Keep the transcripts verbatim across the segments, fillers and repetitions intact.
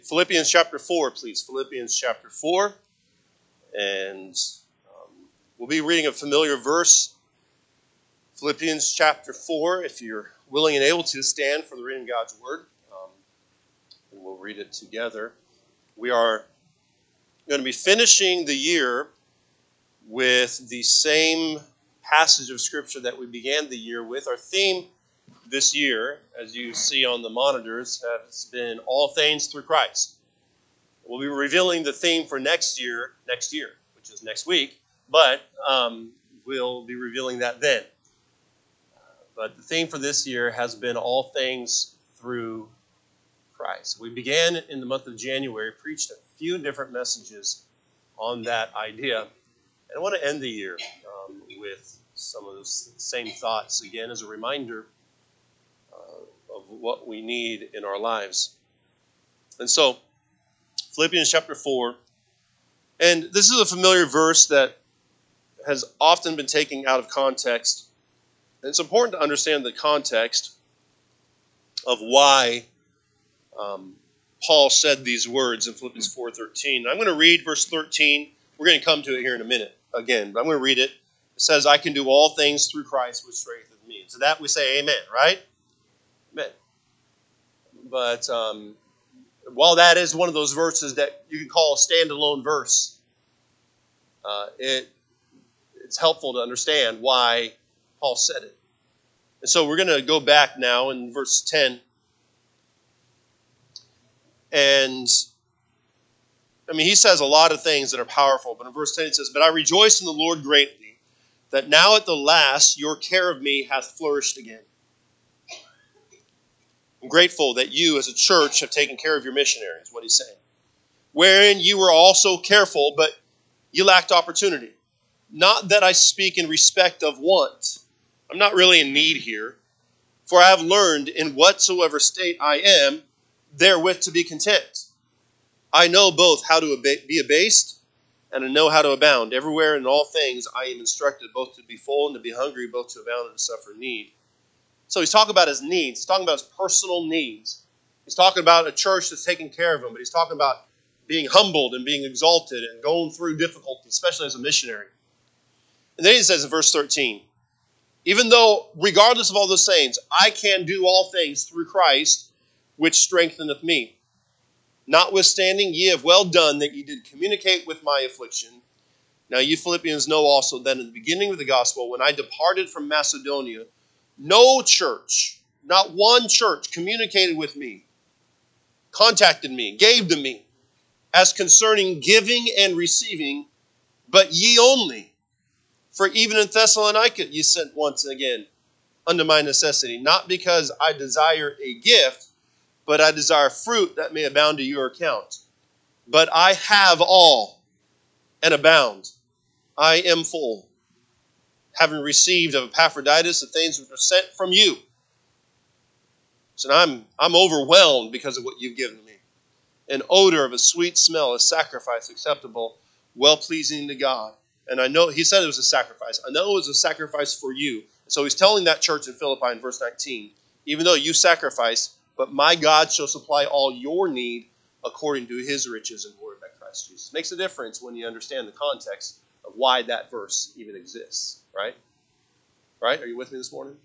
Philippians chapter four, please. Philippians chapter four. And um, we'll be reading a familiar verse. Philippians chapter four, if you're willing and able to stand for the reading of God's word. Um, and we'll read it together. We are going to be finishing the year with the same passage of Scripture that we began the year with. Our theme this year, as you see on the monitors, has been all things through Christ. We'll be revealing the theme for next year, next year, which is next week, but um, we'll be revealing that then. But the theme for this year has been all things through Christ. We began in the month of January, preached a few different messages on that idea, and I want to end the year um, with some of those same thoughts again as a reminder uh, of what we need in our lives. And so, Philippians chapter four, and this is a familiar verse that has often been taken out of context. And it's important to understand the context of why um, Paul said these words in Philippians four thirteen. I'm going to read verse thirteen. We're going to come to it here in a minute again, but I'm going to read it. It says, I can do all things through Christ which strengthens me. To that we say amen, right? Amen. But um, while that is one of those verses that you can call a standalone verse, uh, it it's helpful to understand why Paul said it. And so we're going to go back now in verse ten. And, I mean, he says a lot of things that are powerful, but in verse ten it says, But I rejoice in the Lord greatly, that now at the last your care of me hath flourished again. I'm grateful that you as a church have taken care of your missionaries, what he's saying. Wherein you were also careful, but you lacked opportunity. Not that I speak in respect of want. I'm not really in need here. For I have learned in whatsoever state I am, therewith to be content. I know both how to be abased, and I know how to abound. Everywhere in all things I am instructed, both to be full and to be hungry, both to abound and to suffer need. So he's talking about his needs. He's talking about his personal needs. He's talking about a church that's taking care of him, but he's talking about being humbled and being exalted and going through difficulty, especially as a missionary. And then he says in verse thirteen, even though, regardless of all those things, I can do all things through Christ, which strengtheneth me. Notwithstanding, ye have well done that ye did communicate with my affliction. Now you Philippians know also that in the beginning of the gospel, when I departed from Macedonia, no church, not one church, communicated with me, contacted me, gave to me, as concerning giving and receiving, but ye only. For even in Thessalonica ye sent once again unto my necessity, not because I desire a gift, but I desire fruit that may abound to your account. But I have all and abound. I am full, having received of Epaphroditus the things which were sent from you. So I'm, I'm overwhelmed because of what you've given me. An odor of a sweet smell, a sacrifice acceptable, well-pleasing to God. And I know, he said it was a sacrifice. I know it was a sacrifice for you. So he's telling that church in Philippi in verse nineteen, even though you sacrifice, but my God shall supply all your need according to his riches and glory by Christ Jesus. Makes a difference when you understand the context of why that verse even exists, right? Right? Are you with me this morning?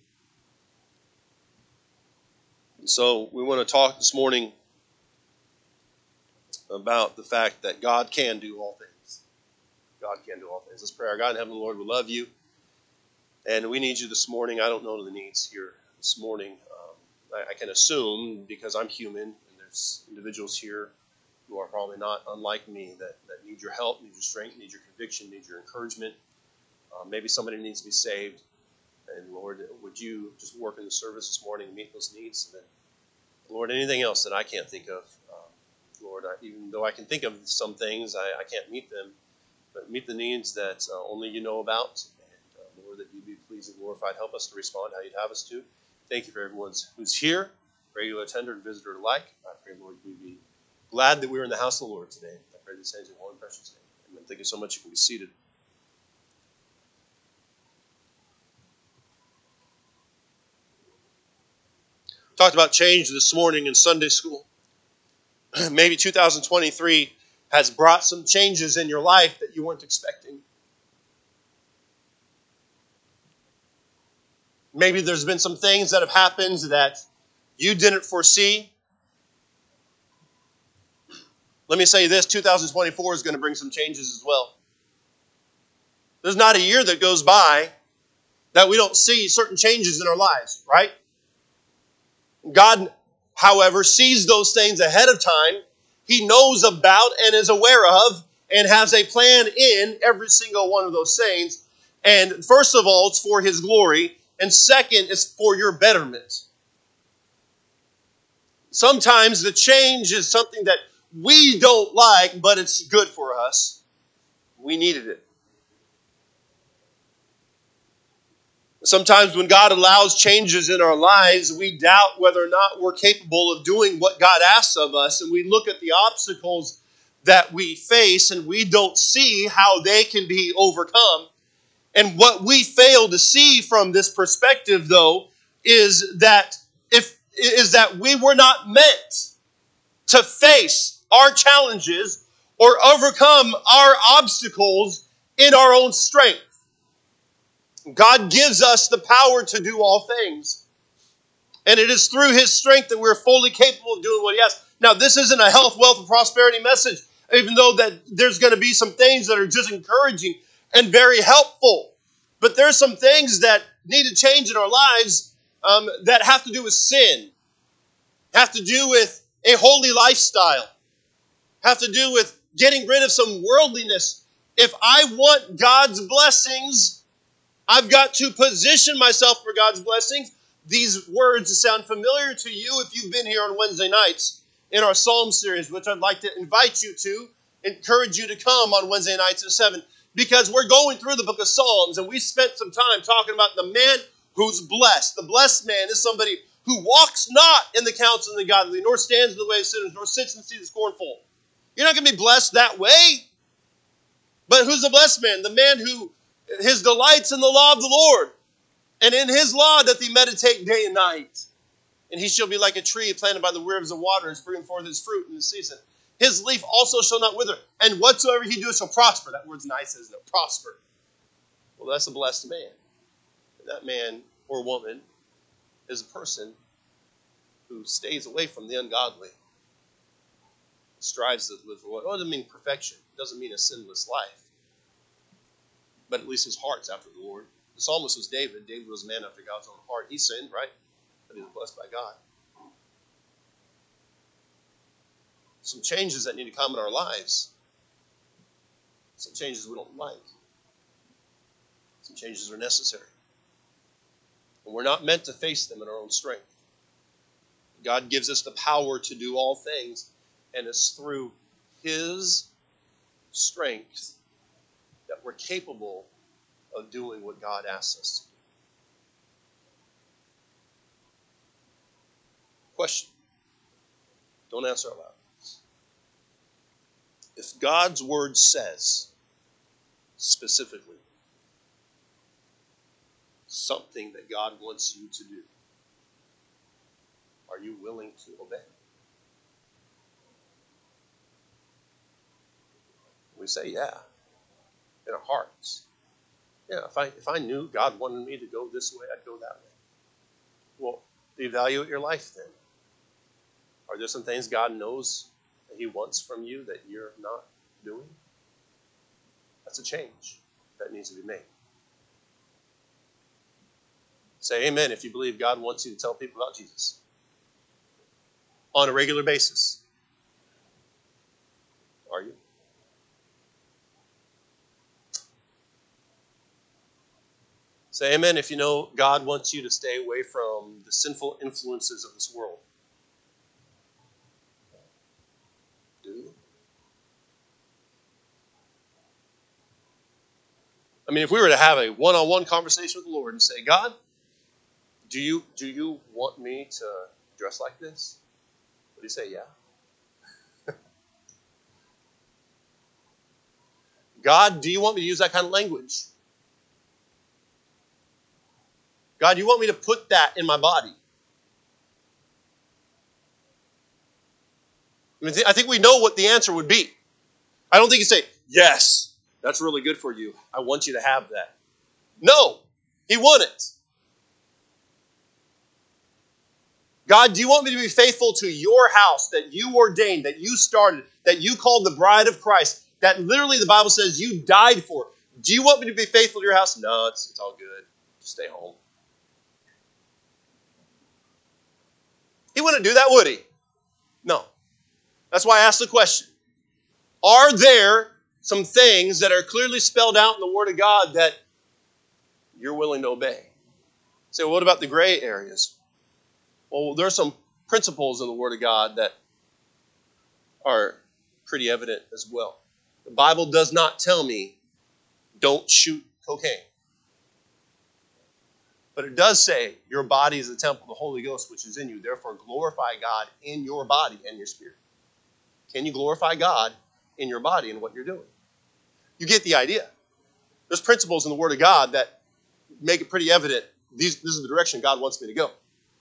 And so we want to talk this morning about the fact that God can do all things. God can do all things. Let's pray. Our God in heaven, Lord, we love you. And we need you this morning. I don't know the needs here this morning. Um, I, I can assume, because I'm human, and there's individuals here who are probably not unlike me, that, that need your help, need your strength, need your conviction, need your encouragement. Uh, maybe somebody needs to be saved. And Lord, would you just work in the service this morning and meet those needs? And then, Lord, anything else that I can't think of, um, Lord, I, even though I can think of some things, I, I can't meet them. But meet the needs that uh, only you know about. And uh, Lord, that you be pleased and glorified. Help us to respond how you'd have us to. Thank you for everyone who's here, regular attender and visitor alike. I pray, Lord, we'd be glad that we were in the house of the Lord today. I pray these things in one precious name. Amen. Thank you so much. You can be seated. Talked about change this morning in Sunday school. Maybe two thousand twenty-three has brought some changes in your life that you weren't expecting. Maybe there's been some things that have happened that you didn't foresee. Let me say this, two thousand twenty-four is going to bring some changes as well. There's not a year that goes by that we don't see certain changes in our lives, right? God, however, sees those things ahead of time. He knows about and is aware of and has a plan in every single one of those things. And first of all, it's for His glory. And second, it's for your betterment. Sometimes the change is something that we don't like, but it's good for us. We needed it. Sometimes when God allows changes in our lives, we doubt whether or not we're capable of doing what God asks of us. And we look at the obstacles that we face and we don't see how they can be overcome. And what we fail to see from this perspective, though, is that if is that we were not meant to face our challenges or overcome our obstacles in our own strength. God gives us the power to do all things. And it is through His strength that we're fully capable of doing what He asks. Now, this isn't a health, wealth, and prosperity message, even though that there's going to be some things that are just encouraging and very helpful. But there's some things that need to change in our lives um, that have to do with sin, have to do with a holy lifestyle, have to do with getting rid of some worldliness. If I want God's blessings, I've got to position myself for God's blessings. These words sound familiar to you if you've been here on Wednesday nights in our Psalm series, which I'd like to invite you to, encourage you to come on Wednesday nights at seven, because we're going through the book of Psalms, and we spent some time talking about the man who's blessed. The blessed man is somebody who walks not in the counsel of the godly, nor stands in the way of sinners, nor sits in the seat of the scornful. You're not going to be blessed that way. But who's the blessed man? The man who his delight's in the law of the Lord, and in His law doth he meditate day and night. And he shall be like a tree planted by the rivers of waters, bringing forth his fruit in the season. His leaf also shall not wither, and whatsoever he doeth shall prosper. That word's nice, isn't it? Prosper. Well, that's a blessed man. And that man or woman is a person who stays away from the ungodly, strives to live for what? Oh, it doesn't mean perfection. It doesn't mean a sinless life. But at least his heart's after the Lord. The psalmist was David. David was a man after God's own heart. He sinned, right? But he was blessed by God. Some changes that need to come in our lives. Some changes we don't like. Some changes are necessary. And we're not meant to face them in our own strength. God gives us the power to do all things, and it's through His strength that we're capable of doing what God asks us to do. Question. Don't answer out loud. If God's word says specifically something that God wants you to do, are you willing to obey? We say, yeah, in our hearts. Yeah, if I if I knew God wanted me to go this way, I'd go that way. Well, evaluate your life then. Are there some things God knows that He wants from you that you're not doing? That's a change that needs to be made. Say amen if you believe God wants you to tell people about Jesus on a regular basis. Are you? Say amen if you know God wants you to stay away from the sinful influences of this world. Do you? I mean, if we were to have a one-on-one conversation with the Lord and say, God, do you do you want me to dress like this? Would He say, yeah? God, do you want me to use that kind of language? God, you want me to put that in my body? I mean, I think we know what the answer would be. I don't think he'd say, yes, that's really good for you. I want you to have that. No, he wouldn't. God, do you want me to be faithful to your house that you ordained, that you started, that you called the bride of Christ, that literally the Bible says you died for? Do you want me to be faithful to your house? No, it's, it's all good. Just stay home. He wouldn't do that, would he? No. That's why I asked the question. Are there some things that are clearly spelled out in the Word of God that you're willing to obey? Say, well, what about the gray areas? Well, there are some principles in the Word of God that are pretty evident as well. The Bible does not tell me, don't shoot cocaine. But it does say, your body is the temple of the Holy Ghost, which is in you. Therefore, glorify God in your body and your spirit. Can you glorify God in your body and what you're doing? You get the idea. There's principles in the Word of God that make it pretty evident. These, this is the direction God wants me to go.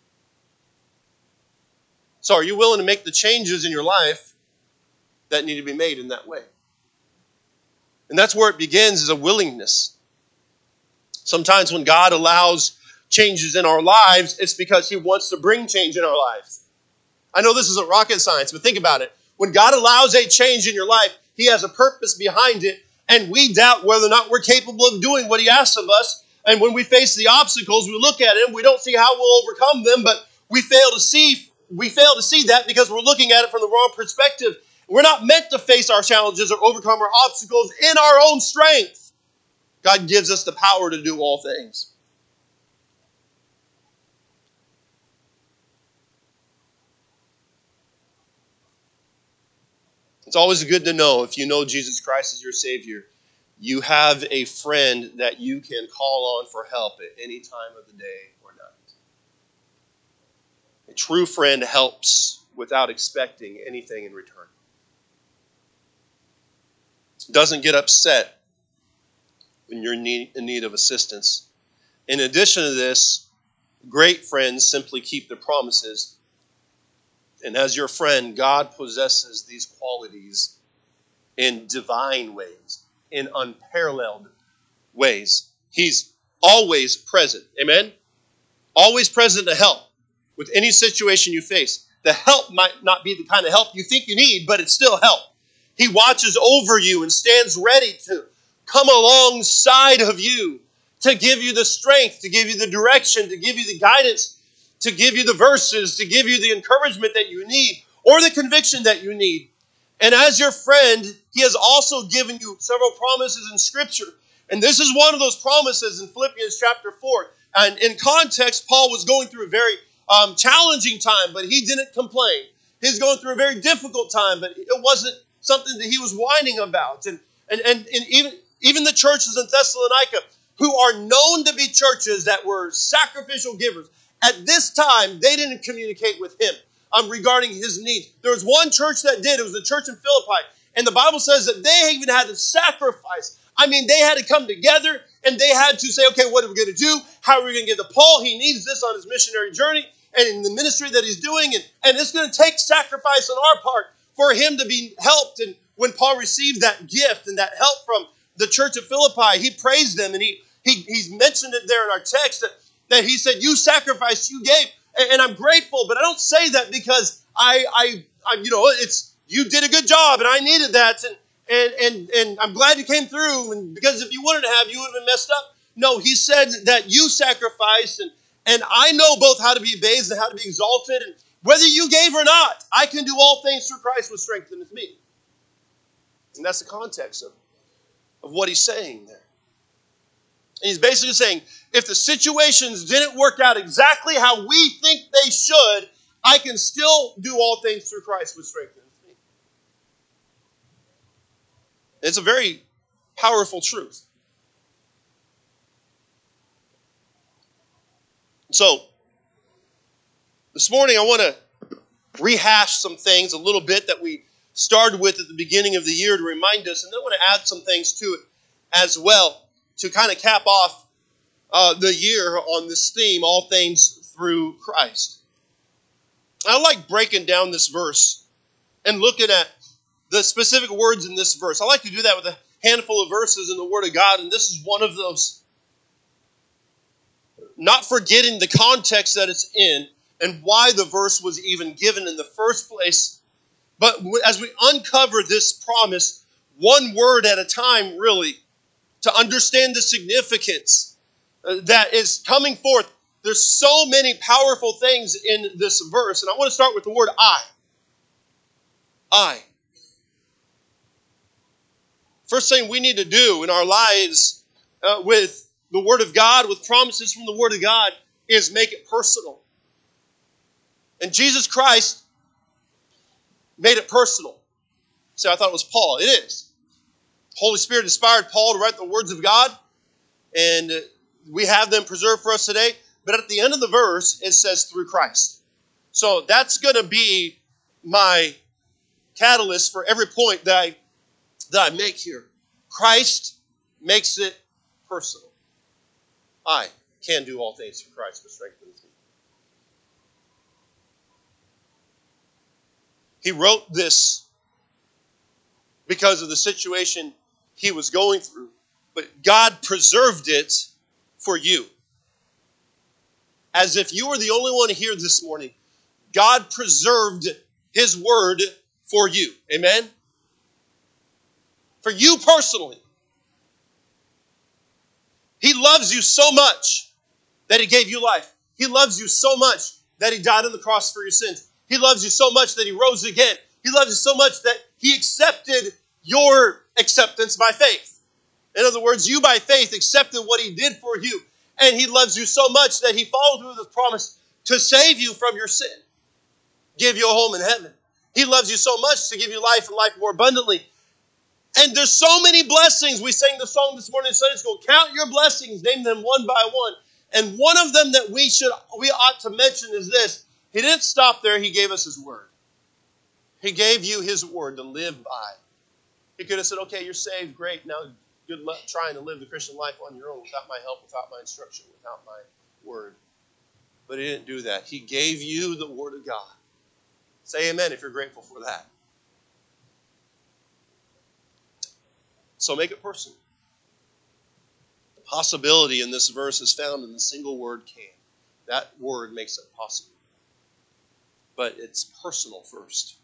So are you willing to make the changes in your life that need to be made in that way? And that's where it begins, is a willingness. Sometimes when God allows changes in our lives, it's because he wants to bring change in our lives. I know this isn't rocket science, but think about it. When God allows a change in your life, he has a purpose behind it, and we doubt whether or not we're capable of doing what he asks of us. And when we face the obstacles, we look at them, we don't see how we'll overcome them, but we fail to see we fail to see that because we're looking at it from the wrong perspective. We're not meant to face our challenges or overcome our obstacles in our own strength. God gives us the power to do all things. It's always good to know, if you know Jesus Christ as your Savior, you have a friend that you can call on for help at any time of the day or night. A true friend helps without expecting anything in return. Doesn't get upset when you're in need of assistance. In addition to this, great friends simply keep their promises. And as your friend, God possesses these qualities in divine ways, in unparalleled ways. He's always present. Amen? Always present to help with any situation you face. The help might not be the kind of help you think you need, but it's still help. He watches over you and stands ready to come alongside of you to give you the strength, to give you the direction, to give you the guidance, to give you the verses, to give you the encouragement that you need or the conviction that you need. And as your friend, he has also given you several promises in Scripture. And this is one of those promises in Philippians chapter four. And in context, Paul was going through a very um, challenging time, but he didn't complain. He's going through a very difficult time, but it wasn't something that he was whining about. And, and, and, and even, even the churches in Thessalonica, who are known to be churches that were sacrificial givers, at this time, they didn't communicate with him um, regarding his needs. There was one church that did. It was the church in Philippi. And the Bible says that they even had to sacrifice. I mean, they had to come together and they had to say, okay, what are we going to do? How are we going to get to Paul? He needs this on his missionary journey and in the ministry that he's doing. And, and it's going to take sacrifice on our part for him to be helped. And when Paul received that gift and that help from the church of Philippi, he praised them. And he, he he's mentioned it there in our text that, that he said, you sacrificed, you gave. And, and I'm grateful, but I don't say that because I, I, I, you know, it's, you did a good job and I needed that. And, and, and, and I'm glad you came through. And because if you wanted to have, you would have been messed up. No, he said that you sacrificed. And, and I know both how to be abased and how to be exalted. And whether you gave or not, I can do all things through Christ which strengtheneth me. And that's the context of, of what he's saying there. And he's basically saying, if the situations didn't work out exactly how we think they should, I can still do all things through Christ which strengthens me. It's a very powerful truth. So, this morning I want to rehash some things a little bit that we started with at the beginning of the year to remind us, and then I want to add some things to it as well to kind of cap off uh, the year on this theme, all things through Christ. I like breaking down this verse and looking at the specific words in this verse. I like to do that with a handful of verses in the Word of God, and this is one of those. Not forgetting the context that it's in and why the verse was even given in the first place. But as we uncover this promise, one word at a time, really, to understand the significance that is coming forth, there's so many powerful things in this verse. And I want to start with the word I. I. First thing we need to do in our lives uh, with the Word of God, with promises from the Word of God, is make it personal. And Jesus Christ made it personal. So I thought it was Paul. It is. Holy Spirit inspired Paul to write the words of God, and we have them preserved for us today. But at the end of the verse, it says through Christ. So that's going to be my catalyst for every point that I, that I make here. Christ makes it personal. I can do all things through Christ who strengthens me. He wrote this because of the situation he was going through, but God preserved it for you. As if you were the only one here this morning, God preserved His word for you. Amen? For you personally. He loves you so much that He gave you life. He loves you so much that He died on the cross for your sins. He loves you so much that He rose again. He loves you so much that He accepted your acceptance by faith. In other words, you by faith accepted what He did for you. And He loves you so much that He followed through the promise to save you from your sin. Give you a home in heaven. He loves you so much to give you life and life more abundantly. And there's so many blessings. We sang the song this morning in Sunday school. Count your blessings. Name them one by one. And one of them that we should, we ought to mention is this. He didn't stop there. He gave us His word. He gave you His word to live by. He could have said, okay, you're saved. Great. Now good luck trying to live the Christian life on your own without my help, without my instruction, without my word. But He didn't do that. He gave you the word of God. Say amen if you're grateful for that. So make it personal. The possibility in this verse is found in the single word can. That word makes it possible. But it's personal first.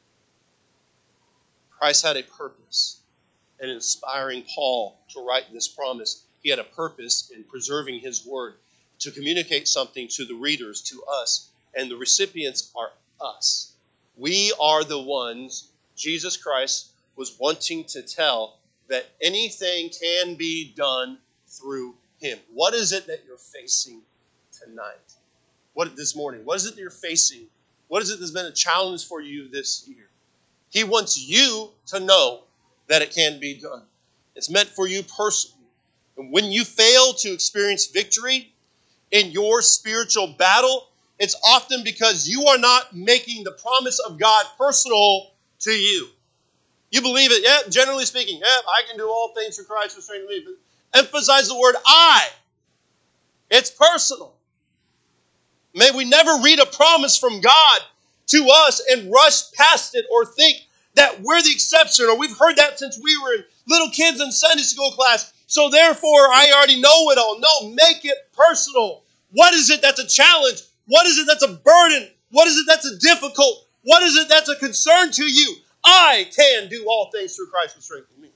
Christ had a purpose in inspiring Paul to write this promise. He had a purpose in preserving His word to communicate something to the readers, to us, and the recipients are us. We are the ones Jesus Christ was wanting to tell that anything can be done through Him. What is it that you're facing tonight? What this morning? What is it that you're facing? What is it that's been a challenge for you this year? He wants you to know that it can be done. It's meant for you personally. And when you fail to experience victory in your spiritual battle, it's often because you are not making the promise of God personal to you. You believe it, yeah, generally speaking, yeah, I can do all things through Christ who strengthens me. But emphasize the word I. It's personal. May we never read a promise from God to us and rush past it or think that we're the exception, or we've heard that since we were little kids in Sunday school class, so therefore I already know it all. No, make it personal. What is it that's a challenge? What is it that's a burden? What is it that's a difficult? What is it that's a concern to you? I can do all things through Christ who strengthens me.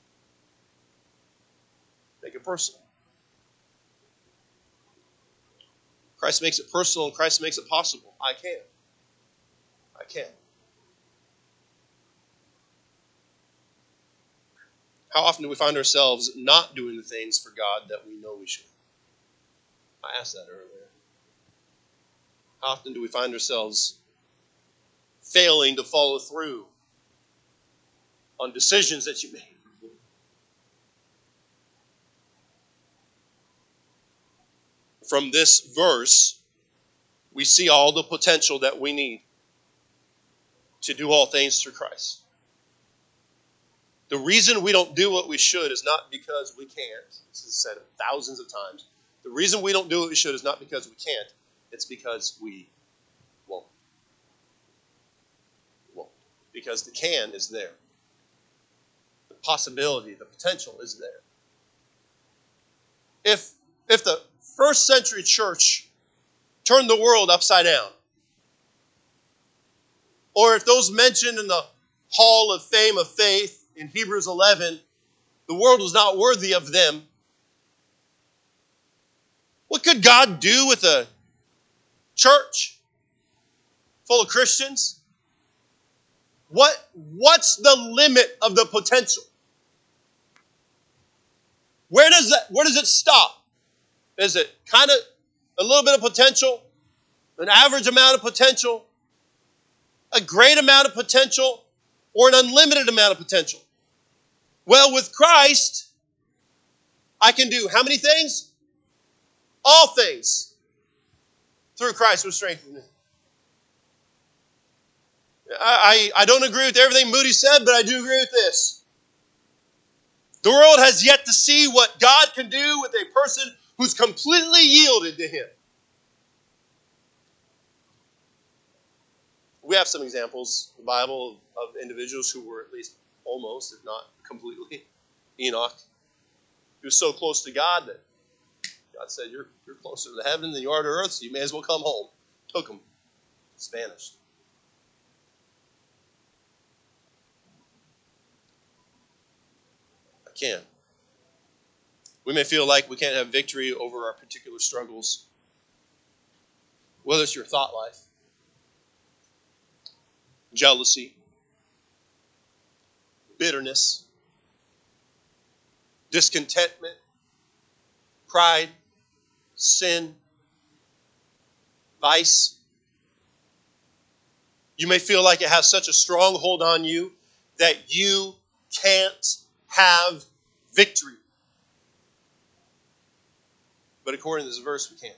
Make it personal. Christ makes it personal and Christ makes it possible. I can. I can. How often do we find ourselves not doing the things for God that we know we should? I asked that earlier. How often do we find ourselves failing to follow through on decisions that you made? From this verse, we see all the potential that we need to do all things through Christ. The reason we don't do what we should is not because we can't. This is said thousands of times. The reason we don't do what we should is not because we can't. It's because we won't. Won't. because the can is there. The possibility, the potential is there. If, if the first century church turned the world upside down, or if those mentioned in the Hall of Fame of Faith in Hebrews eleven, the world was not worthy of them, what could God do with a church full of Christians? What, what's the limit of the potential? Where does that, where does it stop? Is it kind of a little bit of potential? An average amount of potential? A great amount of potential? Or an unlimited amount of potential? Well, with Christ, I can do how many things? All things through Christ who strengthens me. I, I, I don't agree with everything Moody said, but I do agree with this. The world has yet to see what God can do with a person who's completely yielded to Him. We have some examples in the Bible of individuals who were at least almost, if not completely. Enoch. He was so close to God that God said, you're, you're closer to heaven than you are to earth, so you may as well come home. Took him. It's vanished. I can. We may feel like we can't have victory over our particular struggles, whether it's your thought life, jealousy, bitterness, discontentment, pride, sin, vice. You may feel like it has such a strong hold on you that you can't have victory. But according to this verse, we can.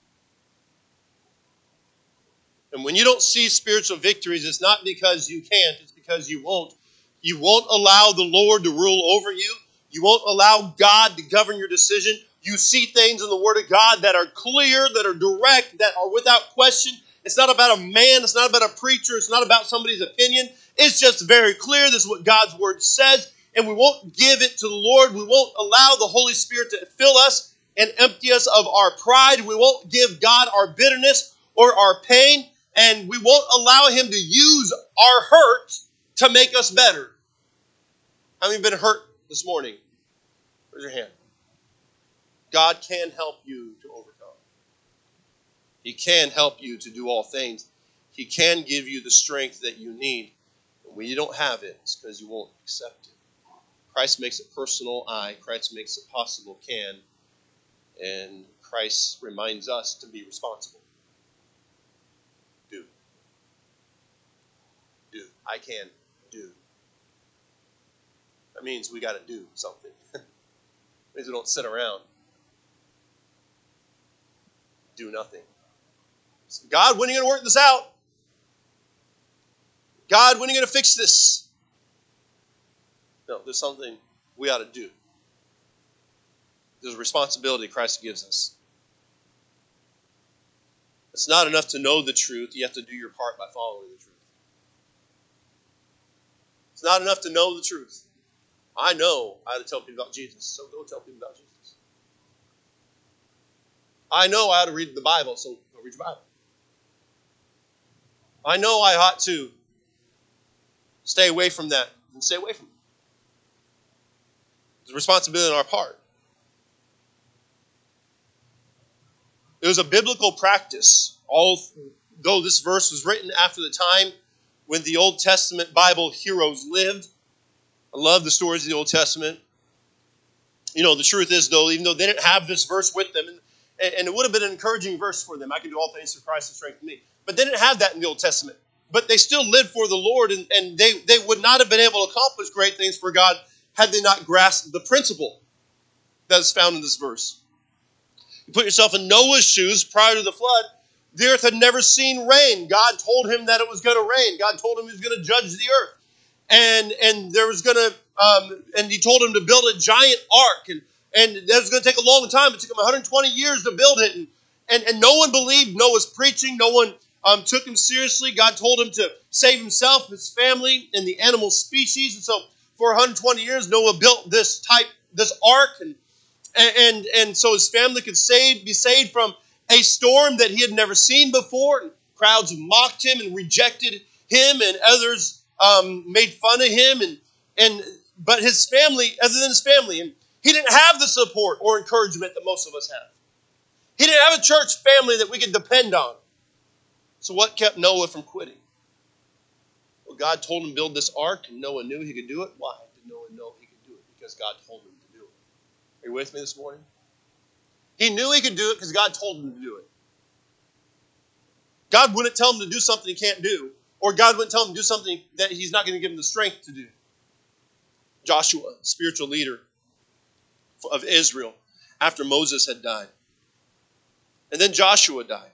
And when you don't see spiritual victories, it's not because you can't, it's because you won't. You won't allow the Lord to rule over you. You won't allow God to govern your decision. You see things in the Word of God that are clear, that are direct, that are without question. It's not about a man. It's not about a preacher. It's not about somebody's opinion. It's just very clear. This is what God's Word says. And we won't give it to the Lord. We won't allow the Holy Spirit to fill us and empty us of our pride. We won't give God our bitterness or our pain. And we won't allow Him to use our hurt to make us better. How many have been hurt this morning? Raise your hand. God can help you to overcome. He can help you to do all things. He can give you the strength that you need. And when you don't have it, it's because you won't accept it. Christ makes it personal, I. Christ makes it possible, can. And Christ reminds us to be responsible. Do. Do. I can do. That means we got to do something. It means we don't sit around. Do nothing. So, God, when are you going to work this out? God, when are you going to fix this? No, there's something we ought to do. There's a responsibility Christ gives us. It's not enough to know the truth. You have to do your part by following the truth. It's not enough to know the truth. I know I ought to tell people about Jesus, so go tell people about Jesus. I know I ought to read the Bible, so go read your Bible. I know I ought to stay away from that, and stay away from it. There's a responsibility on our part. It was a biblical practice, although this verse was written after the time when the Old Testament Bible heroes lived. I love the stories of the Old Testament. You know, the truth is, though, even though they didn't have this verse with them, and, and it would have been an encouraging verse for them. I can do all things through Christ who strengthens me. But they didn't have that in the Old Testament. But they still lived for the Lord, and, and they, they would not have been able to accomplish great things for God had they not grasped the principle that is found in this verse. You put yourself in Noah's shoes prior to the flood. The earth had never seen rain. God told him that it was going to rain. God told him he was going to judge the earth. And and there was going to, um, and he told him to build a giant ark. And, and that was going to take a long time. It took him one hundred twenty years to build it. And, and, and no one believed Noah's preaching. No one um, took him seriously. God told him to save himself, his family, and the animal species. And so for one hundred twenty years, Noah built this type, this ark, and and and so his family could save, be saved from a storm that he had never seen before. And crowds mocked him and rejected him, and others um, made fun of him. And and but his family, other than his family, and he didn't have the support or encouragement that most of us have. He didn't have a church family that we could depend on. So what kept Noah from quitting? Well, God told him to build this ark, and Noah knew he could do it. Why did Noah know he could do it? Because God told him to do it. Are you with me this morning? He knew he could do it because God told him to do it. God wouldn't tell him to do something he can't do, or God wouldn't tell him to do something that he's not going to give him the strength to do. Joshua, spiritual leader of Israel, after Moses had died. And then Joshua died.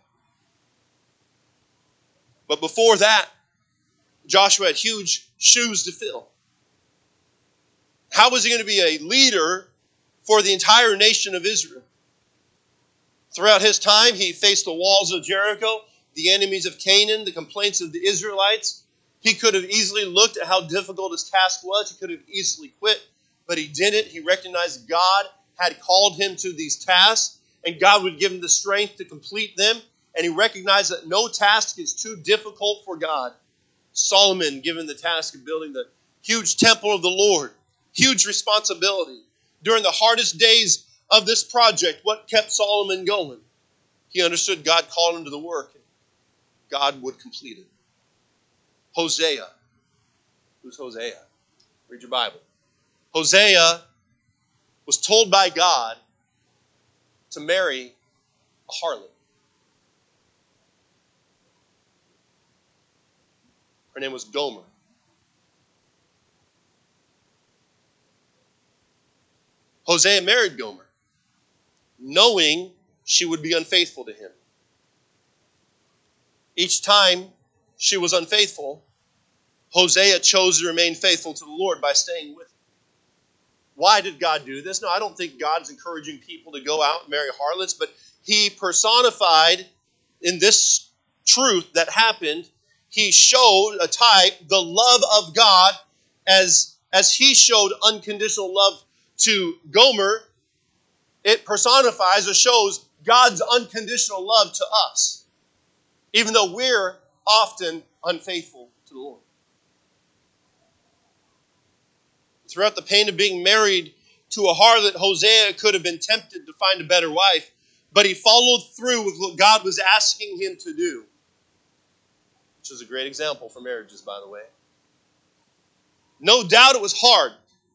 But before that, Joshua had huge shoes to fill. How was he going to be a leader for the entire nation of Israel? Throughout his time, he faced the walls of Jericho, the enemies of Canaan, the complaints of the Israelites. He could have easily looked at how difficult his task was. He could have easily quit, but he didn't. He recognized God had called him to these tasks, and God would give him the strength to complete them. And he recognized that no task is too difficult for God. Solomon given the task of building the huge temple of the Lord, huge responsibility. During the hardest days of this project, what kept Solomon going? He understood God called him to the work. God would complete it. Hosea. Who's Hosea? Read your Bible. Hosea was told by God to marry a harlot. Her name was Gomer. Hosea married Gomer, knowing she would be unfaithful to him. Each time she was unfaithful, Hosea chose to remain faithful to the Lord by staying with him. Why did God do this? No, I don't think God's encouraging people to go out and marry harlots, but he personified in this truth that happened, he showed a type, the love of God, as, as he showed unconditional love to Gomer. It personifies or shows God's unconditional love to us, even though we're often unfaithful to the Lord. Throughout the pain of being married to a harlot, Hosea could have been tempted to find a better wife, but he followed through with what God was asking him to do, which is a great example for marriages, by the way. No doubt it was hard.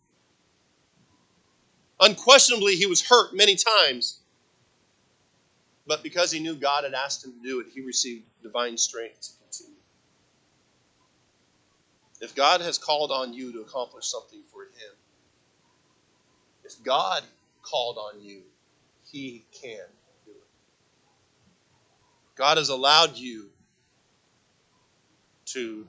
Unquestionably, he was hurt many times. But because he knew God had asked him to do it, he received divine strength to continue. If God has called on you to accomplish something for him, if God called on you, he can do it. God has allowed you to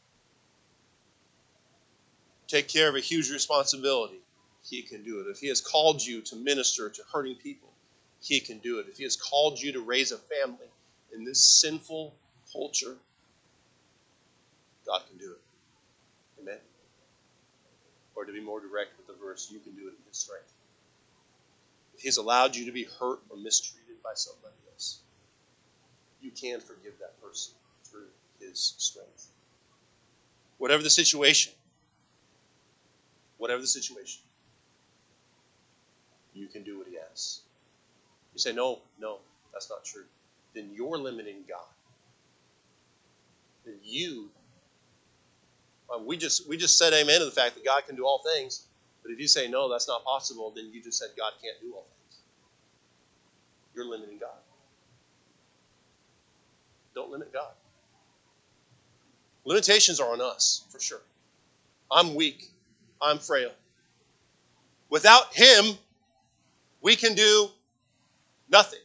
take care of a huge responsibility. He can do it. If he has called you to minister to hurting people, he can do it. If he has called you to raise a family in this sinful culture, God can do it. Amen? Or to be more direct with the verse, you can do it in his strength. If he's allowed you to be hurt or mistreated by somebody else, you can forgive that person through his strength. Whatever the situation, whatever the situation, you can do what he asks. You say, no, no, that's not true. Then you're limiting God. Then you, well, we just we just said amen to the fact that God can do all things. But if you say, no, that's not possible, then you just said God can't do all things. You're limiting God. Don't limit God. Limitations are on us, for sure. I'm weak. I'm frail. Without him, we can do nothing.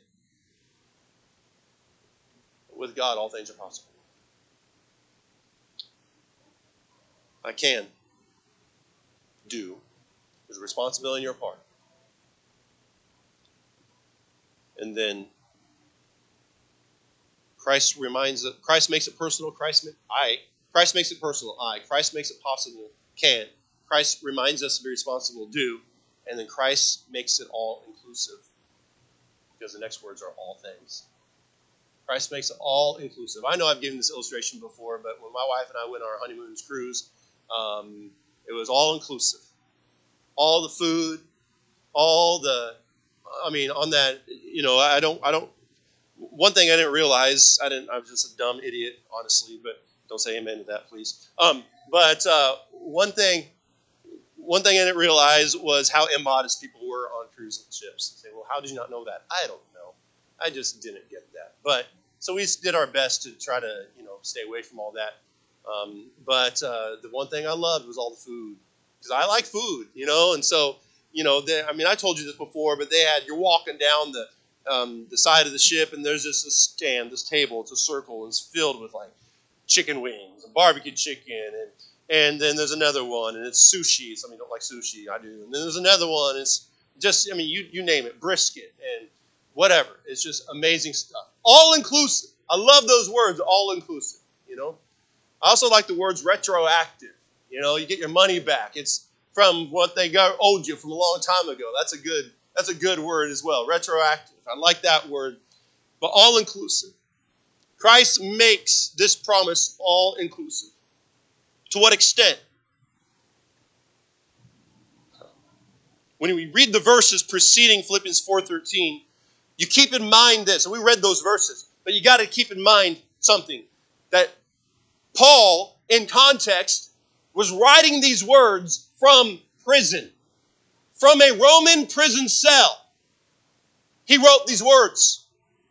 With God, all things are possible. I can do. There's a responsibility on your part. And then Christ reminds it, Christ makes it personal. Christ, I. Christ makes it personal. I. Christ makes it possible. Can. Christ reminds us to be responsible. Do. And then Christ makes it all inclusive. Because the next words are all things. Christ makes it all inclusive. I know I've given this illustration before, but when my wife and I went on our honeymoon cruise, um, it was all inclusive. All the food, all the, I mean, on that, you know, I don't, I don't, one thing I didn't realize, I didn't, I was just a dumb idiot, honestly, but don't say amen to that, please. Um, but uh, one thing, one thing I didn't realize was how immodest people were on cruise ships. You say, well, how did you not know that? I don't know. I just didn't get that. But so we did our best to try to, you know, stay away from all that. Um, but uh, the one thing I loved was all the food, because I like food, you know. And so, you know, they, I mean, I told you this before, but they had, you're walking down the um, the side of the ship, and there's just a stand, this table, it's a circle, and it's filled with like chicken wings, and barbecue chicken, and and then there's another one, and it's sushi. Some of you don't like sushi, I do. And then there's another one, it's just, I mean, you you name it, brisket, and whatever. It's just amazing stuff. All inclusive. I love those words, all inclusive, you know. I also like the words retroactive. You know, you get your money back. It's from what they got, owed you from a long time ago. That's a good, that's a good word as well. Retroactive. I like that word. But all inclusive. Christ makes this promise all inclusive. To what extent? When we read the verses preceding Philippians four thirteen, you keep in mind this, and we read those verses, but you got to keep in mind something, that Paul, in context, was writing these words from prison, from a Roman prison cell. He wrote these words.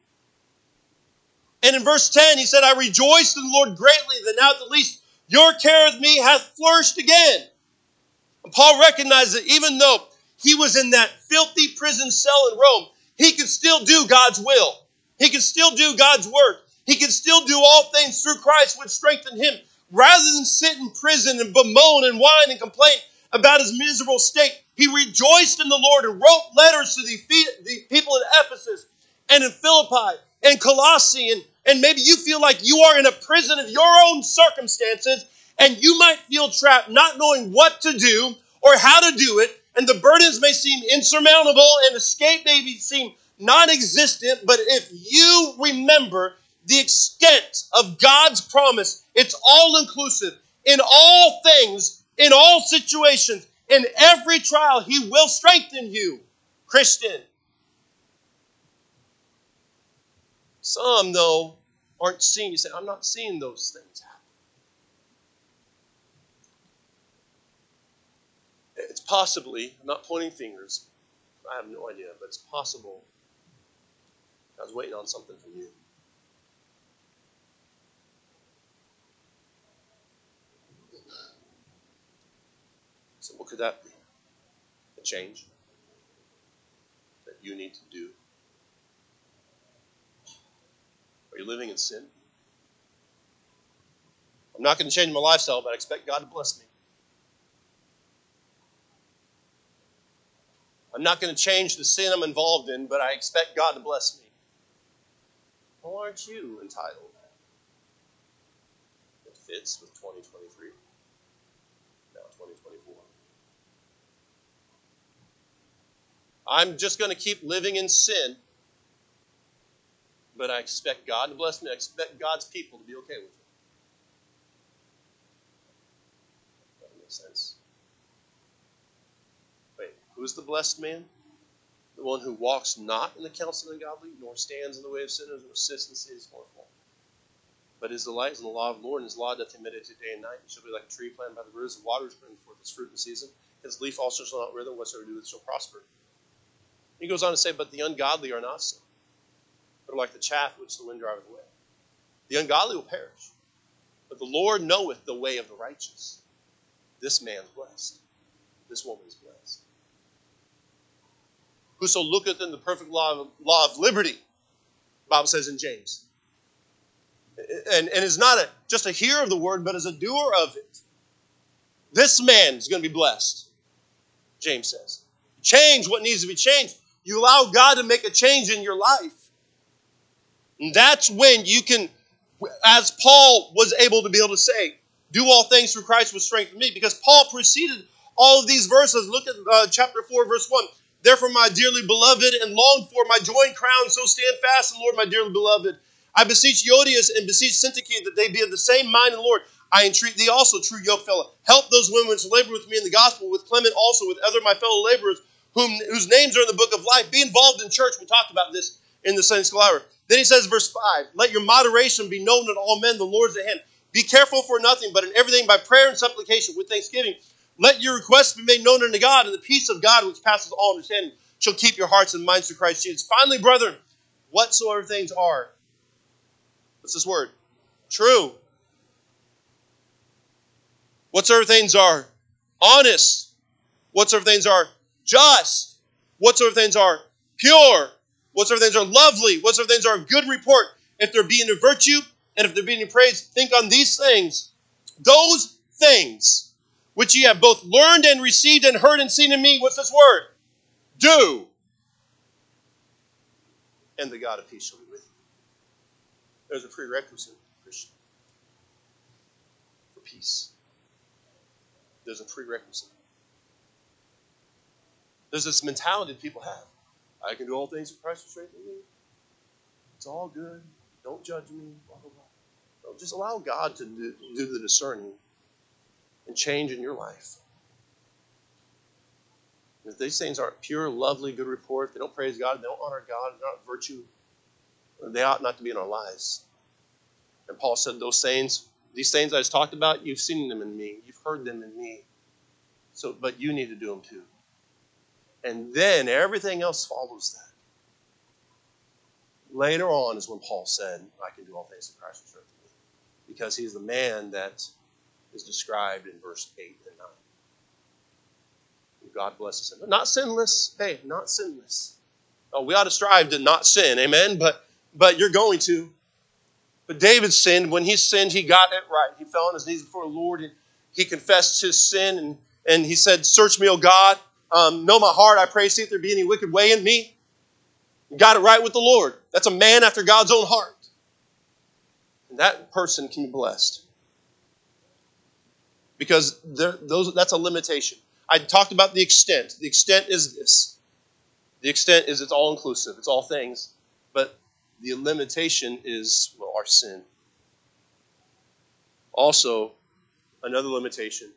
And in verse ten, he said, I rejoiced in the Lord greatly that now at the least your care of me hath flourished again. And Paul recognized that even though he was in that filthy prison cell in Rome, he could still do God's will. He could still do God's work. He could still do all things through Christ which strengthened him. Rather than sit in prison and bemoan and whine and complain about his miserable state, he rejoiced in the Lord and wrote letters to the, the people in Ephesus and in Philippi and Colossae. And, and maybe you feel like you are in a prison of your own circumstances, and you might feel trapped not knowing what to do or how to do it. And the burdens may seem insurmountable and escape may seem non-existent. But if you remember the extent of God's promise, it's all-inclusive. In all things, in all situations, in every trial, he will strengthen you, Christian. Some, though, aren't seeing. You say, I'm not seeing those things happen. It's possibly, I'm not pointing fingers, I have no idea, but it's possible God's waiting on something from you. So what could that be? A change that you need to do? Are you living in sin? I'm not going to change my lifestyle, but I expect God to bless me. I'm not going to change the sin I'm involved in, but I expect God to bless me. Well, aren't you entitled? It fits with twenty twenty-three. Now twenty twenty-four. I'm just going to keep living in sin, but I expect God to bless me. I expect God's people to be okay with it. That makes sense. Wait, who's the blessed man? The one who walks not in the counsel of the ungodly, nor stands in the way of sinners, nor sits in the seat of scornful. But his delight is in the law of the Lord, and his law doth he meditate day and night. He shall be like a tree planted by the rivers of waters, bringing forth its fruit in season. His leaf also shall not wither, whatsoever he doeth shall prosper. He goes on to say, but the ungodly are not so. They're like the chaff which the wind driveth away. The ungodly will perish, but the Lord knoweth the way of the righteous. This man's blessed. This woman's blessed. Whoso looketh in the perfect law of, law of liberty, the Bible says in James. And, and is not a, just a hearer of the word, but as a doer of it. This man is going to be blessed, James says. Change what needs to be changed. You allow God to make a change in your life. And that's when you can, as Paul was able to be able to say, do all things through Christ which strengthens me. Because Paul preceded all of these verses. Look at uh, chapter four, verse one. Therefore, my dearly beloved and longed for, my joy and crown, so stand fast in the Lord, my dearly beloved. I beseech Euodias and beseech Syntyche that they be of the same mind in the Lord. I entreat thee also, true yokefellow. Help those women which labor with me in the gospel, with Clement also, with other my fellow laborers, whom, whose names are in the book of life. Be involved in church. We talked about this in the Sunday school hour. Then he says, verse five, let your moderation be known unto all men, the Lord's at hand. Be careful for nothing, but in everything by prayer and supplication with thanksgiving. Let your requests be made known unto God, and the peace of God, which passes all understanding, shall keep your hearts and minds through Christ Jesus. Finally, brethren, whatsoever things are, what's this word? True. Whatsoever things are honest. Whatsoever things are just. Whatsoever things are pure. Whatsoever things are lovely. Whatsoever things are of good report. If there be any virtue, and if there be any praise, think on these things. Those things which ye have both learned and received and heard and seen in me. What's this word? Do. And the God of peace shall be with you. There's a prerequisite, Christian, for peace. There's a prerequisite. There's this mentality that people have. I can do all things through Christ who strengthens me. It's all good. Don't judge me. Blah, blah, blah. No, just allow God to do, do the discerning and change in your life. If these things aren't pure, lovely, good report, they don't praise God, they don't honor God, they're not virtue, they ought not to be in our lives. And Paul said those things, these things I just talked about, you've seen them in me. You've heard them in me. So, but you need to do them too. And then everything else follows that. Later on is when Paul said, I can do all things in Christ who strengthens me. Because he's the man that is described in verse eight and nine. God blesses him. Not sinless. Hey, not sinless. Oh, we ought to strive to not sin. Amen? But, but you're going to. But David sinned. When he sinned, he got it right. He fell on his knees before the Lord and he confessed his sin. And, and he said, search me, O God. Um, know my heart. I pray, see if there be any wicked way in me. He got it right with the Lord. That's a man after God's own heart. And that person can be blessed. Because there, those, that's a limitation. I talked about the extent. The extent is this. The extent is it's all-inclusive. It's all things. But the limitation is, well, our sin. Also, another limitation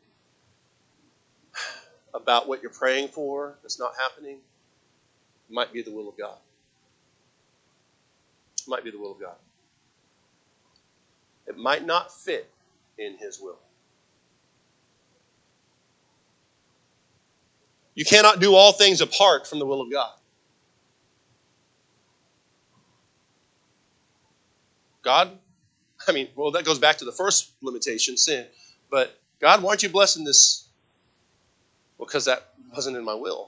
about what you're praying for that's not happening might be the will of God. It might be the will of God. It might not fit in His will. You cannot do all things apart from the will of God. God, I mean, well, that goes back to the first limitation, sin. But God, why aren't you blessing this? Well, because that wasn't in my will.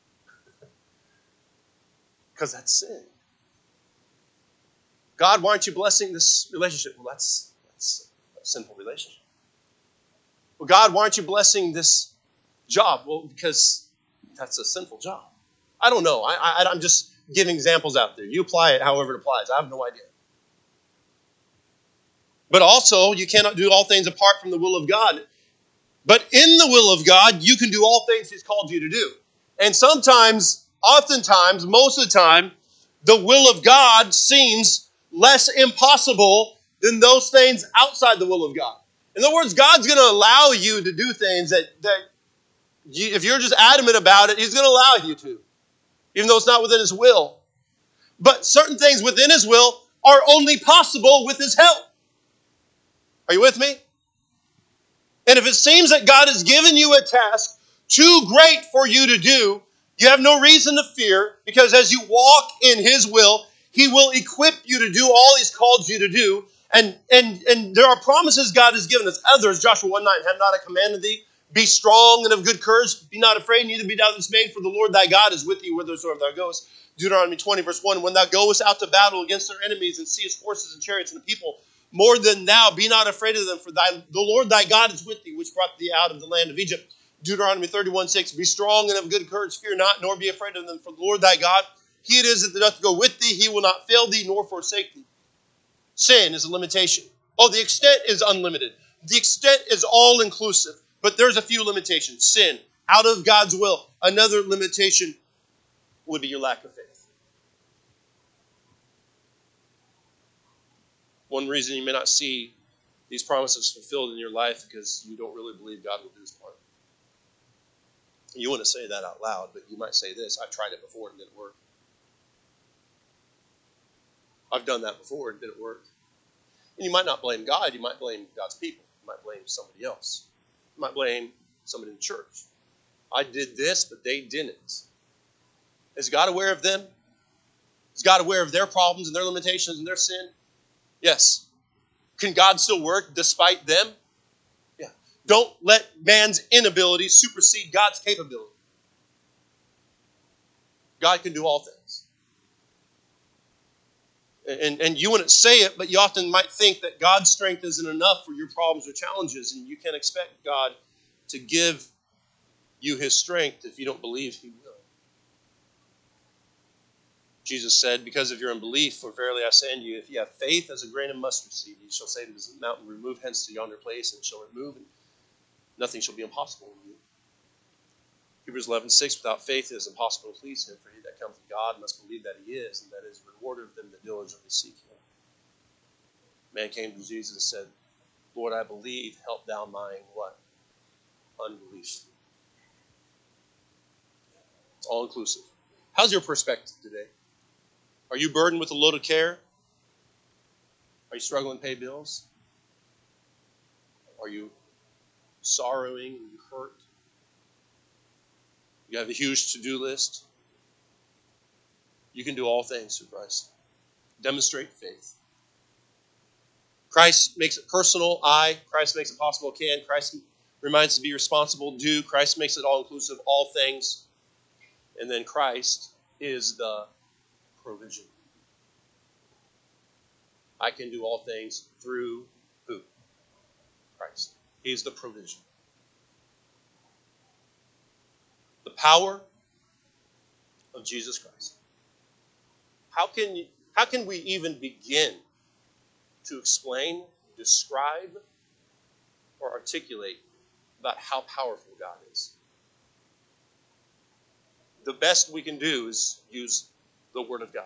Because that's sin. God, why aren't you blessing this relationship? Well, that's, that's a sinful relationship. Well, God, why aren't you blessing this job? Well, because that's a sinful job. I don't know. I, I, I'm just giving examples out there. You apply it however it applies. I have no idea. But also, you cannot do all things apart from the will of God. But in the will of God, you can do all things He's called you to do. And sometimes, oftentimes, most of the time, the will of God seems less impossible than those things outside the will of God. In other words, God's going to allow you to do things that, that you, if you're just adamant about it, He's going to allow you to, even though it's not within His will. But certain things within His will are only possible with His help. Are you with me? And if it seems that God has given you a task too great for you to do, you have no reason to fear, because as you walk in His will, He will equip you to do all He's called you to do. And, and, and there are promises God has given us. Others, Joshua one nine, have not I commanded thee? Be strong and of good courage. Be not afraid, neither be thou dismayed, for the Lord thy God is with thee whithersoever thou goest. Deuteronomy twenty, verse one, when thou goest out to battle against their enemies and seest horses and chariots and the people more than thou, be not afraid of them, for thy, the Lord thy God is with thee, which brought thee out of the land of Egypt. Deuteronomy thirty-one six, be strong and of good courage, fear not, nor be afraid of them, for the Lord thy God, He it is that doth go with thee, He will not fail thee, nor forsake thee. Sin is a limitation. Oh, the extent is unlimited. The extent is all-inclusive. But there's a few limitations. Sin, out of God's will. Another limitation would be your lack of faith. One reason you may not see these promises fulfilled in your life because you don't really believe God will do his part. You wouldn't say that out loud, but you might say this: I've tried it before and it didn't work. I've done that before and it didn't work. And you might not blame God, you might blame God's people. You might blame somebody else. You might blame somebody in the church. I did this, but they didn't. Is God aware of them? Is God aware of their problems and their limitations and their sin? Yes. Can God still work despite them? Yeah. Don't let man's inability supersede God's capability. God can do all things. And, and you wouldn't say it, but you often might think that God's strength isn't enough for your problems or challenges, and you can't expect God to give you his strength if you don't believe he will. Jesus said, because of your unbelief, for verily I say unto you, if you have faith as a grain of mustard seed, you shall say to this mountain, remove hence to yonder place, and it shall remove, and nothing shall be impossible in you. Hebrews eleven six, without faith it is impossible to please him, for he that comes to God must believe that he is, and that is the rewarder of them that diligently seek him. Man came to Jesus and said, Lord, I believe, help thou mine what? Unbelief. It's all inclusive. How's your perspective today? Are you burdened with a load of care? Are you struggling to pay bills? Are you sorrowing and you hurt? You have a huge to-do list? You can do all things through Christ. Demonstrate faith. Christ makes it personal, I. Christ makes it possible, can. Christ reminds us to be responsible, do. Christ makes it all-inclusive, all things. And then Christ is the provision. I can do all things through who? Christ. He's the provision. The power of Jesus Christ. How can you, how can we even begin to explain, describe, or articulate about how powerful God is? The best we can do is use the Word of God.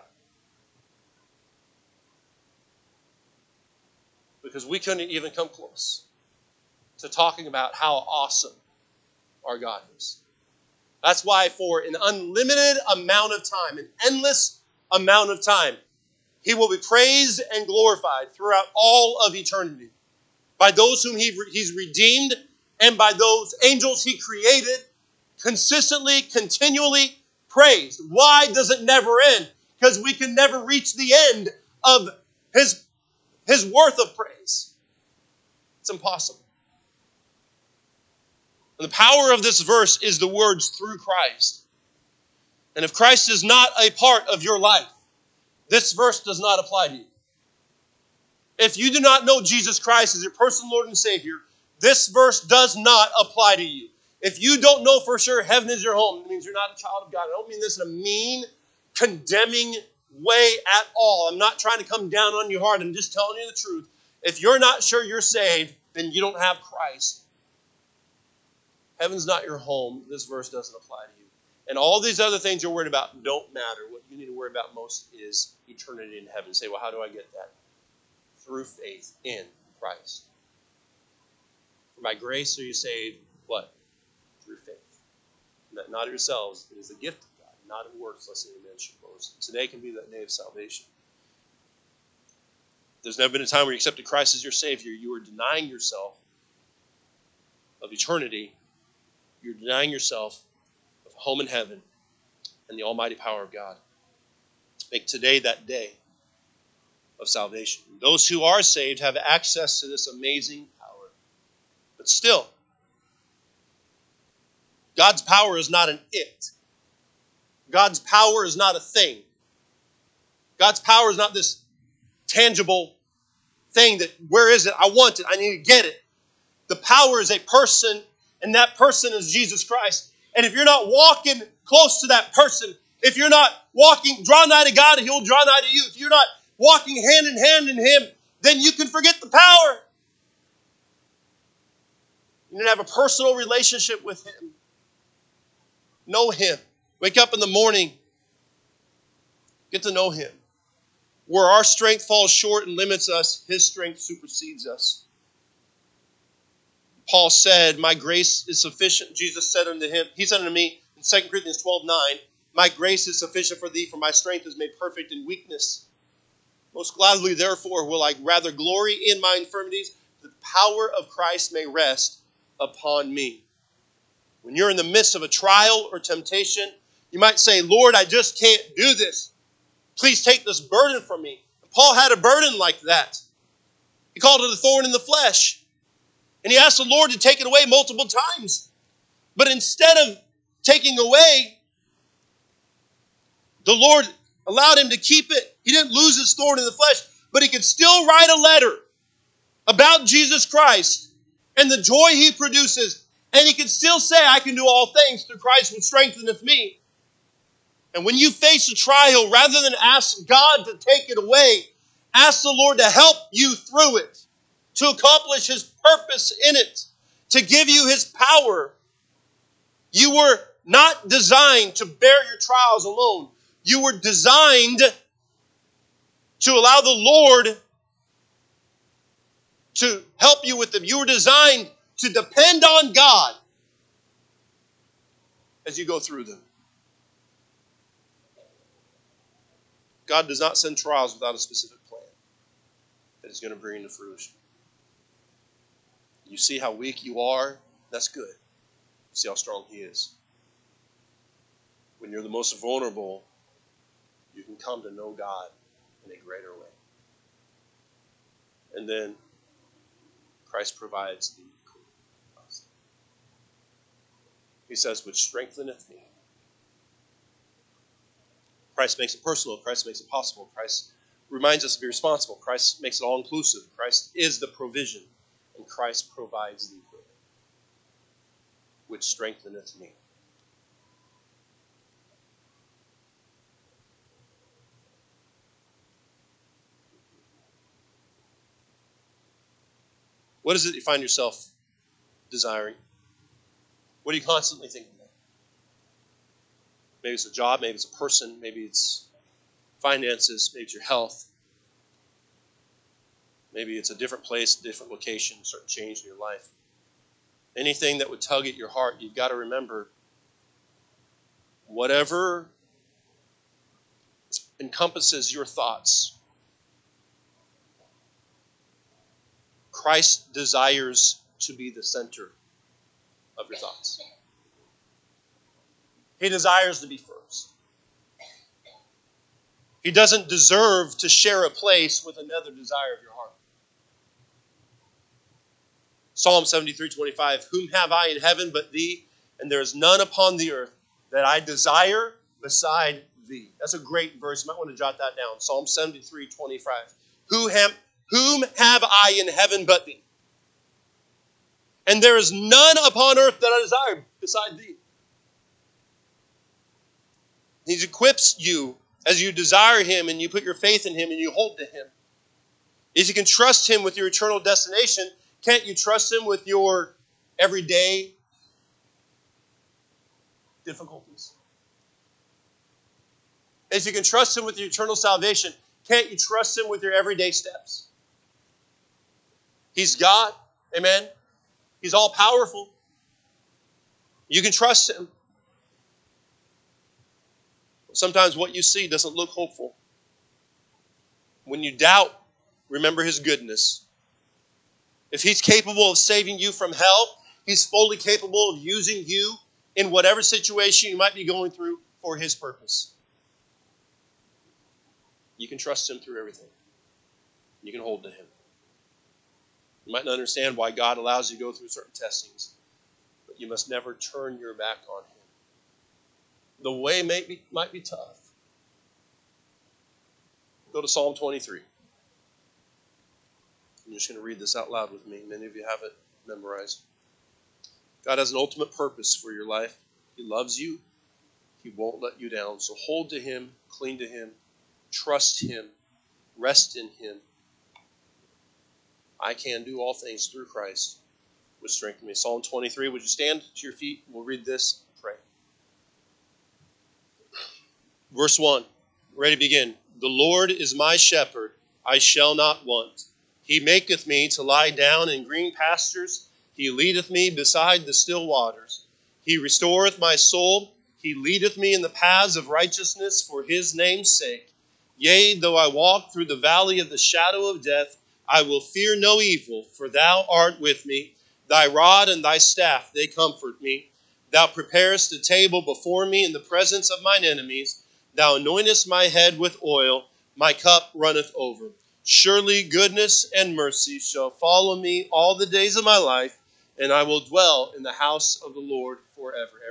Because we couldn't even come close to talking about how awesome our God is. That's why for an unlimited amount of time, an endless amount of time, he will be praised and glorified throughout all of eternity by those whom he, he's redeemed and by those angels he created, consistently, continually praised. Why does it never end? Because we can never reach the end of his, his worth of praise. It's impossible. And the power of this verse is the words through Christ. And if Christ is not a part of your life, this verse does not apply to you. If you do not know Jesus Christ as your personal Lord and Savior, this verse does not apply to you. If you don't know for sure heaven is your home, it means you're not a child of God. I don't mean this in a mean, condemning way at all. I'm not trying to come down on your heart. I'm just telling you the truth. If you're not sure you're saved, then you don't have Christ. Heaven's not your home. This verse doesn't apply to you. And all these other things you're worried about don't matter. What you need to worry about most is eternity in heaven. Say, well, how do I get that? Through faith in Christ. For by grace are you saved, what? Through faith. Not, not of yourselves. It is a gift of God, not of works, lest any man should boast. Today can be that day of salvation. There's never been a time where you accepted Christ as your Savior. You are denying yourself of eternity. You're denying yourself of home in heaven and the almighty power of God. Make today that day of salvation. Those who are saved have access to this amazing power. But still, God's power is not an it. God's power is not a thing. God's power is not this tangible thing that, where is it? I want it. I need to get it. The power is a person, and that person is Jesus Christ. And if you're not walking close to that person, if you're not walking, draw nigh to God, and He'll draw nigh to you. If you're not walking hand in hand in Him, then you can forget the power. You need to have a personal relationship with Him. Know Him. Wake up in the morning. Get to know Him. Where our strength falls short and limits us, His strength supersedes us. Paul said, my grace is sufficient. Jesus said unto him, He said unto me in Second Corinthians twelve nine, my grace is sufficient for thee, for my strength is made perfect in weakness. Most gladly, therefore, will I rather glory in my infirmities, that the power of Christ may rest upon me. When you're in the midst of a trial or temptation, you might say, Lord, I just can't do this. Please take this burden from me. And Paul had a burden like that. He called it a thorn in the flesh. And he asked the Lord to take it away multiple times. But instead of taking away, the Lord allowed him to keep it. He didn't lose his thorn in the flesh, but he could still write a letter about Jesus Christ and the joy He produces. And he could still say, I can do all things through Christ which strengtheneth me. And when you face a trial, rather than ask God to take it away, ask the Lord to help you through it, to accomplish His purpose in it, to give you His power. You were not designed to bear your trials alone. You were designed to allow the Lord to help you with them. You were designed to depend on God as you go through them. God does not send trials without a specific plan that He's going to bring into fruition. You see how weak you are? That's good. See how strong He is. When you're the most vulnerable, you can come to know God in a greater way. And then Christ provides the cost. He says, which strengtheneth me. Christ makes it personal. Christ makes it possible. Christ reminds us to be responsible. Christ makes it all-inclusive. Christ is the provision. And Christ provides the equipment, which strengtheneth me. What is it you find yourself desiring? What are you constantly thinking about? Maybe it's a job, maybe it's a person, maybe it's finances, maybe it's your health. Maybe it's a different place, different location, a certain change in your life. Anything that would tug at your heart, you've got to remember, whatever encompasses your thoughts, Christ desires to be the center of your thoughts. He desires to be first. He doesn't deserve to share a place with another desire of your heart. Psalm seventy-three twenty-five, whom have I in heaven but thee, and there is none upon the earth that I desire beside thee. That's a great verse. You might want to jot that down. Psalm seventy-three twenty-five. Who have, whom have I in heaven but thee? And there is none upon earth that I desire beside thee. He equips you as you desire Him and you put your faith in Him and you hold to Him. If you can trust Him with your eternal destination, can't you trust Him with your everyday difficulties? If you can trust Him with your eternal salvation, can't you trust Him with your everyday steps? He's God. Amen. He's all powerful. You can trust Him. Sometimes what you see doesn't look hopeful. When you doubt, remember His goodness. If He's capable of saving you from hell, He's fully capable of using you in whatever situation you might be going through for His purpose. You can trust Him through everything. You can hold to Him. You might not understand why God allows you to go through certain testings, but you must never turn your back on Him. The way may be, might be tough. Go to Psalm twenty-three. I'm just going to read this out loud with me. Many of you have it memorized. God has an ultimate purpose for your life. He loves you. He won't let you down. So hold to Him, cling to Him, trust Him, rest in Him. I can do all things through Christ, which strengthens me. Psalm twenty-three, would you stand to your feet? We'll read this and pray. Verse one, ready to begin. The Lord is my shepherd, I shall not want. He maketh me to lie down in green pastures. He leadeth me beside the still waters. He restoreth my soul. He leadeth me in the paths of righteousness for his name's sake. Yea, though I walk through the valley of the shadow of death, I will fear no evil, for thou art with me. Thy rod and thy staff, they comfort me. Thou preparest a table before me in the presence of mine enemies. Thou anointest my head with oil, my cup runneth over. Surely goodness and mercy shall follow me all the days of my life, and I will dwell in the house of the Lord forever.